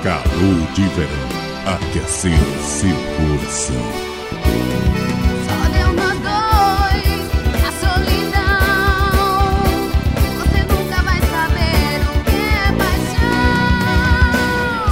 Calor de verão, aquecendo seu coração. Só deu nós dois, a solidão. Você nunca vai saber o que é paixão.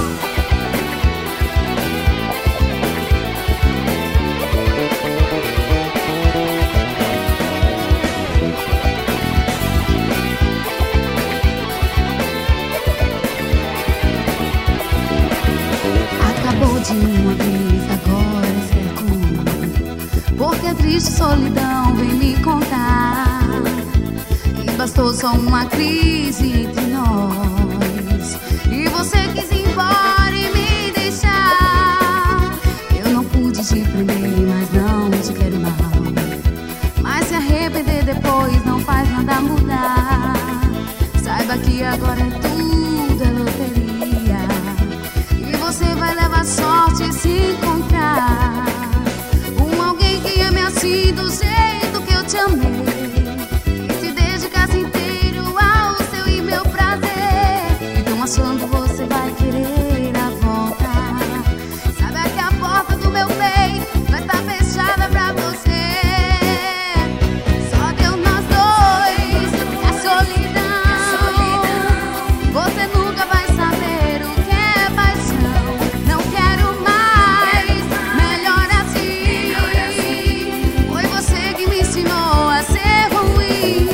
Acabou de uma vez, agora é segunda. Porque a triste solidão vem me contar. E bastou só uma crise entre nós. E você quis ir embora e me deixar. Eu não pude te prender, mas não te quero mal. Mas se arrepender depois não faz nada mudar. Saiba que agora é tudo é loteria. E você vai levar sorte se encontrar alguém que ame assim do jeito que eu te amei. E se dedicasse inteiro ao seu e meu prazer. Então achando você vai querer a volta. Saiba que a porta do meu peito vai estar fechada pra você. Só deu nós dois, a solidão. Você nunca vai saber o que é paixão. Não quero mais, melhor assim. Foi você que me ensinou a ser ruim.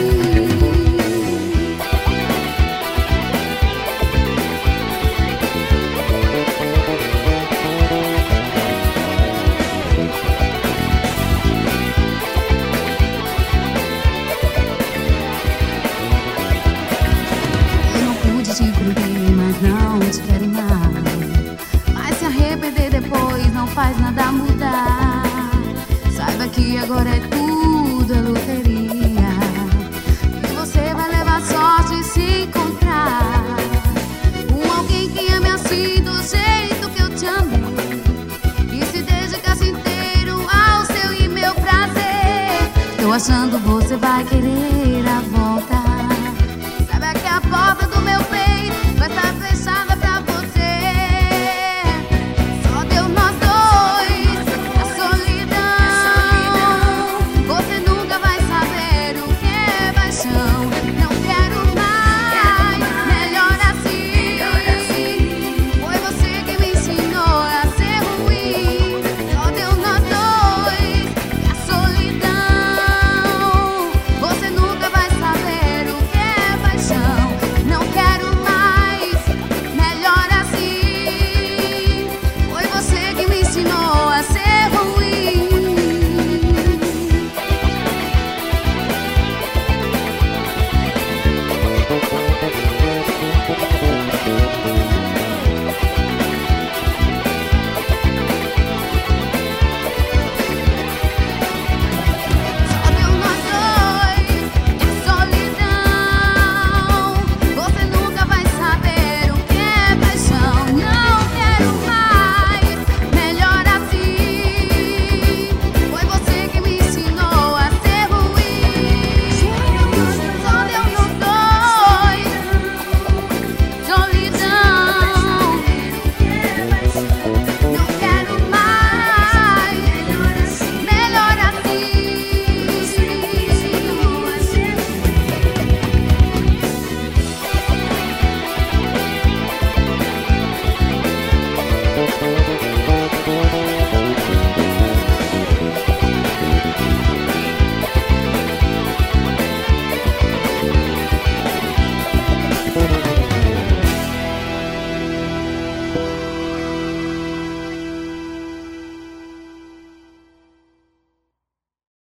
Eu não pude te prender, mas não te quero mais. Mas se arrepender depois não faz nada mudar. Saiba que agora é tudo é loteria. E você vai levar sorte se encontrar alguém que ame assim do jeito que eu te amei. E se dedicasse inteiro ao seu e meu prazer. Tô achando